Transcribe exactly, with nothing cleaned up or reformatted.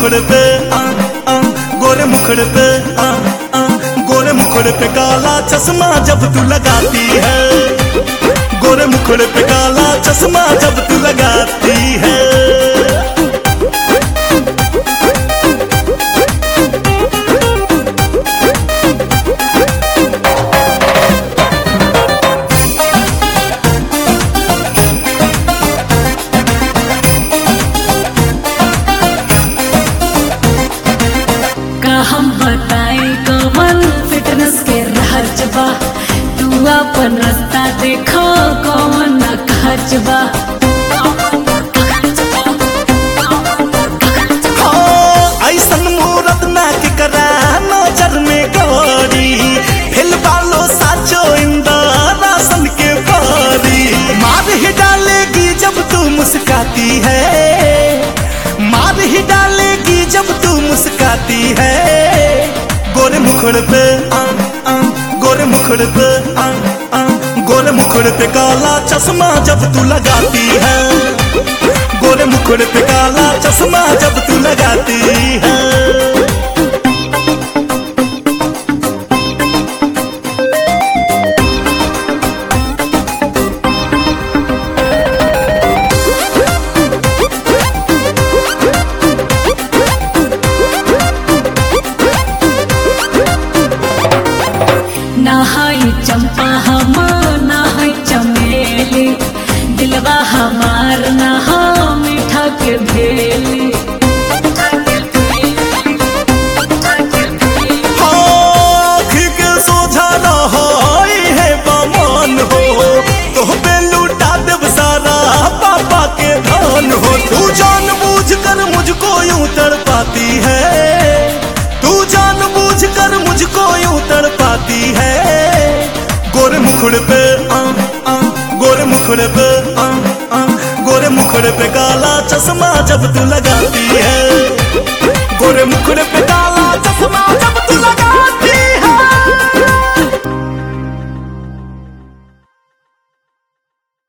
मुखड़े पे आ, आ, गोरे मुखड़े पे आ, आ, गोरे मुखड़े पे काला चश्मा जब तू लगाती है, गोरे मुखड़े पे काला चश्मा जब तू लगाती है। हम बताई कौन फिटनेस के रहज बा, तू अपन रास्ता देखो कौन खर्च बा। ऐसन मूरत ना के करा नजर में गौरी, फिल बालो साचो इंदा रासन के बारी। मार ही डालेगी जब तू मुस्काती है, मार ही डालेगी जब तू मुस्काती है। गोरे मुखड़े पे आ, आ, गोरे मुखड़े पे आ, आ, गोरे मुखड़े पे काला चश्मा जब तू लगाती है, गोरे मुखड़े पे काला चश्मा जब तू लगाती है। ना है चंपा हम ना है चमेली, दिलवा हमार ना हो मीठा के भेली। आँखी के सोझा रहो है बमान हो, तो पे लूटा देव सारा पापा के धन हो। तू जान बूझ कर मुझको यूं तड़पाती है, तू जान बूझ कर मुझको यूं तड़पाती है। गोरे मुखड़े पे आ, आ, गोरे मुखड़े पे आ, आ, गोरे मुखड़े पे काला चश्मा जब तू लगाती है, गोरे मुखड़े पे काला चश्मा जब